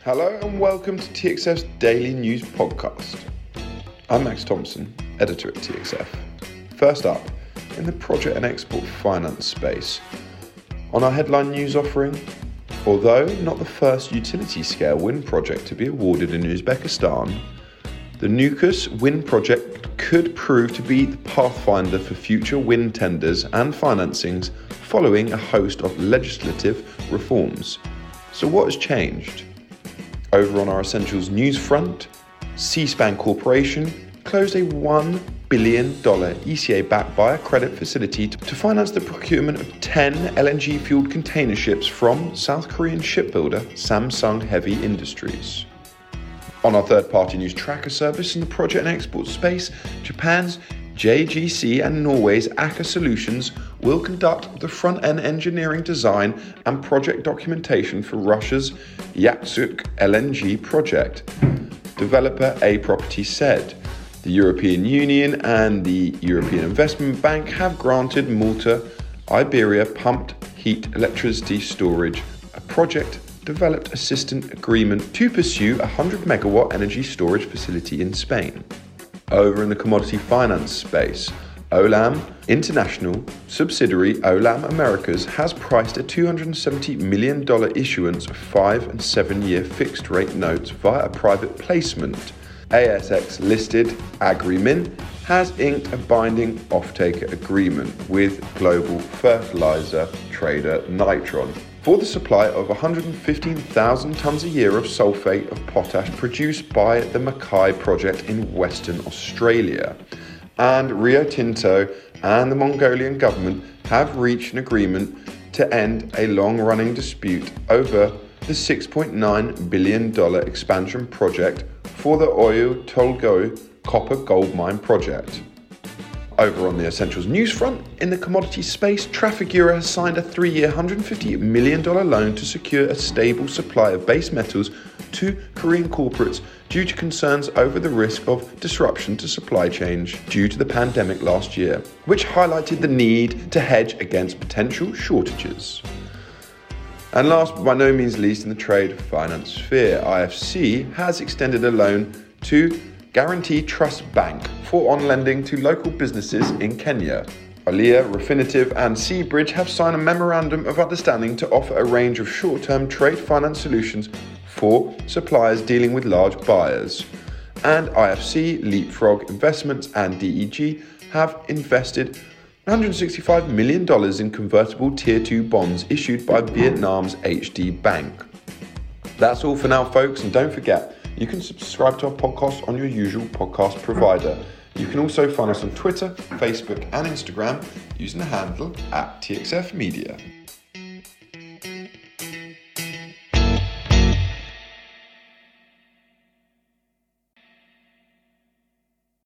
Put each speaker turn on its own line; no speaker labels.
Hello and welcome to TXF's Daily News Podcast. I'm Max Thompson, editor at TXF. First up, in the project and export finance space. On our headline news offering, although not the first utility-scale wind project to be awarded in Uzbekistan, the Nukus wind project could prove to be the pathfinder for future wind tenders and financings following a host of legislative reforms. So what has changed? Over on our Essentials news front, Seaspan Corporation closed a $1 billion ECA-backed biocredit facility to finance the procurement of 10 LNG-fueled container ships from South Korean shipbuilder Samsung Heavy Industries. On our third-party news tracker service in the project and export space, Japan's JGC and Norway's Aker Solutions will conduct the front-end engineering design and project documentation for Russia's Yakutsk LNG project. Developer A Property said the European Union and the European Investment Bank have granted Malta Iberia Pumped Heat Electricity Storage a project developed assistance agreement to pursue a 100 megawatt energy storage facility in Spain. Over in the commodity finance space, Olam International subsidiary Olam Americas has priced a $270 million issuance of 5- and 7-year fixed-rate notes via a private placement. ASX-listed Agrimin has inked a binding off-taker agreement with global fertilizer trader Nitron for the supply of 115,000 tonnes a year of sulphate of potash produced by the Mackay project in Western Australia. And Rio Tinto and the Mongolian government have reached an agreement to end a long-running dispute over the $6.9 billion expansion project for the Oyu Tolgoi copper gold mine project. Over on the Essentials news front, in the commodity space, Trafigura has signed a 3-year $150 million loan to secure a stable supply of base metals to Korean corporates due to concerns over the risk of disruption to supply chains due to the pandemic last year, which highlighted the need to hedge against potential shortages. And last but by no means least, in the trade finance sphere, IFC has extended a loan to Guarantee Trust Bank for on-lending to local businesses in Kenya. Alia, Refinitiv and Seabridge have signed a memorandum of understanding to offer a range of short-term trade finance solutions for suppliers dealing with large buyers. And IFC, Leapfrog Investments and DEG have invested $165 million in convertible Tier 2 bonds issued by Vietnam's HD Bank. That's all for now, folks, and don't forget, you can subscribe to our podcast on your usual podcast provider. You can also find us on Twitter, Facebook and Instagram using the handle @TXF Media.